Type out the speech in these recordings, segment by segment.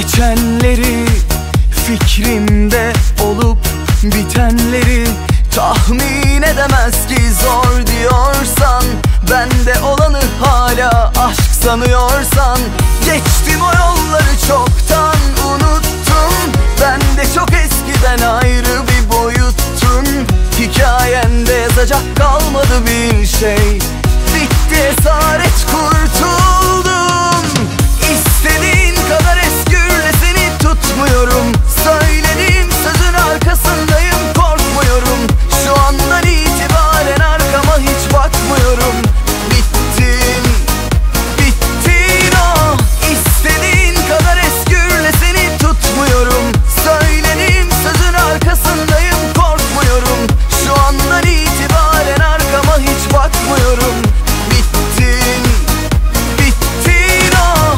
Geçenleri, fikrimde olup bitenleri tahmin edemez ki zor diyorsan, bende olanı hala aşk sanıyorsan, geçtim o yolları çoktan unuttum. Ben de çok eskiden ayrı bir boyuttun. Hikayende yazacak kalmadı bir şey. Bitti esaret, kurtuldum. İstediğin kadar eskürle, seni tutmuyorum. Söylediğim sözün arkasındayım, korkmuyorum. Şu andan itibaren arkama hiç bakmıyorum. Bittin, bittin o. İstediğin kadar eskürle, seni tutmuyorum. Söylediğim sözün arkasındayım, korkmuyorum. Şu andan itibaren arkama hiç bakmıyorum. Bittin, bittin o.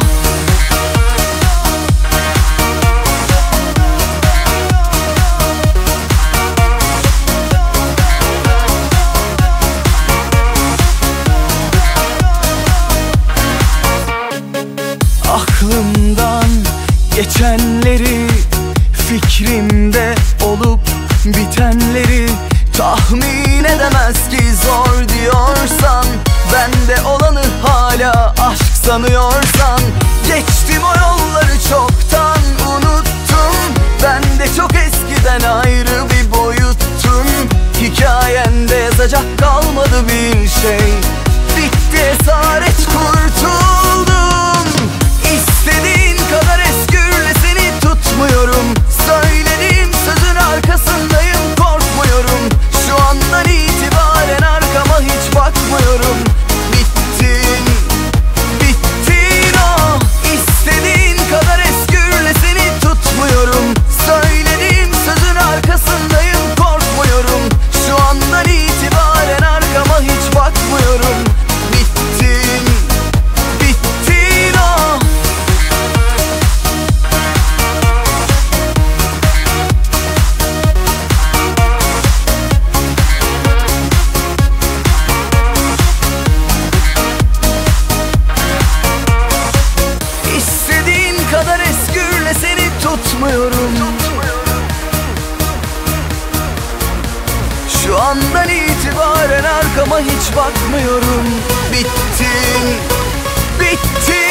Aklımdan geçenleri, fikrimde olup bitenleri tahmin edemez ki zor diyorsan, bende olanı hala aşk sanıyorsan, geçtim o yolları çoktan unuttum. Ben de çok eskiden ayrı bir boyuttun. Hikayende yazacak kalmadı bir şey. Bitti esaret, kurtuldum. İstediğin kadar eskürle, seni tutmuyorum. Söylediğim sözün arkasındayım, korkmuyorum. Şu andan itibaren arkama hiç bakmıyorum. Bittin, bittin o. İstediğin kadar eskürle, seni tutmuyorum. Söylediğim sözün arkasındayım, korkmuyorum. Şu andan itibaren arkama hiç bakmıyorum. Bittin, bittin o. İstediğin kadar eskürle, seni tutmuyorum. Şu andan itibaren arkama hiç bakmıyorum. Bittin, bittin.